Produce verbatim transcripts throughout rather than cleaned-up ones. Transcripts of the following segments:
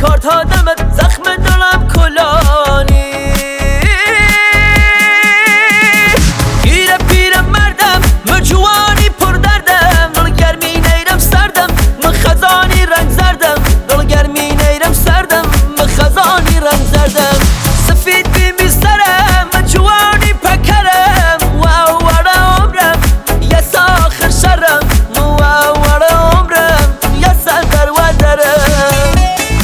کارت آدمت زخم دلم کلانی گیره پیر مردم من جوانی پر دردم دل گرمی نیرم سردم من خزانی رنگ زردم دل گرمی نیرم سردم من خزانی رنگ زردم سفید بیمی سرم من جوانی پکرم واو واره عمرم یه ساخر شرم واو واره عمرم یه سندر و درم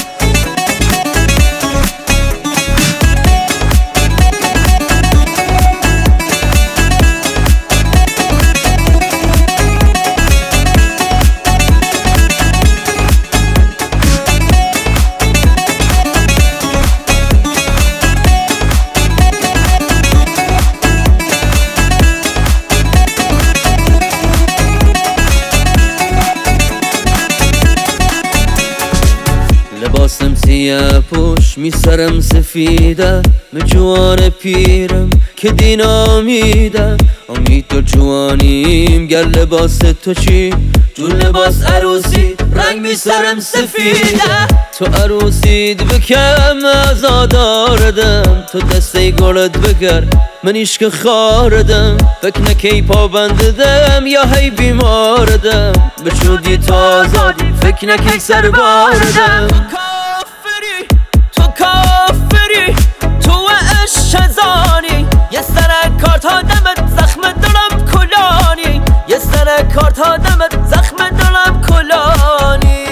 لباسم سیاه پوش میسرم سفیده من جوان پیرم که دین آمیده امید تو جوانیم گر لباس تو چی جون لباس عروسی رنگ میسرم سفیده تو عروسید بکم ازاداردم تو دسته گلت بگر من عشق خاردم فکر نکی پابنددم یا هی بیماردم بشودی تو آزادی فکر نکی سر باردم کافری تو کافری تو عشق زانی یه سر کارت آدمت زخم دلم کلانی یه سر کارت آدمت زخم دلم کلانی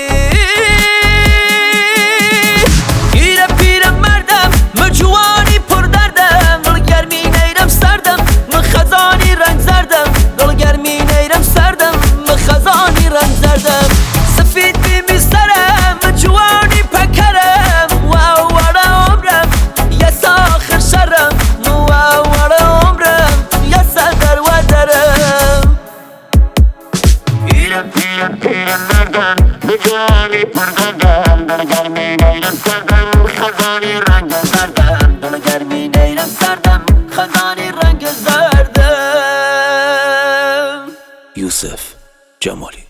گیره پیر مردم من جوانی پر دردم دل گرمی نیرم سردم من خزانی رنگ زردم دل گرمی نیرم سردم من خزانی رنگ زردم سفید بیمی سرم من جوانی پکرم واو واره عمرم یه ساخر شرم واو واره عمرم یه سندر و درم گیره پیر پیر مردم به جوانی پر دردم دل گرمی نیرم سردم خزانی رنگ زردم دل گرمی نیرم سردم خزانی رنگ زردم یوسف جمالی.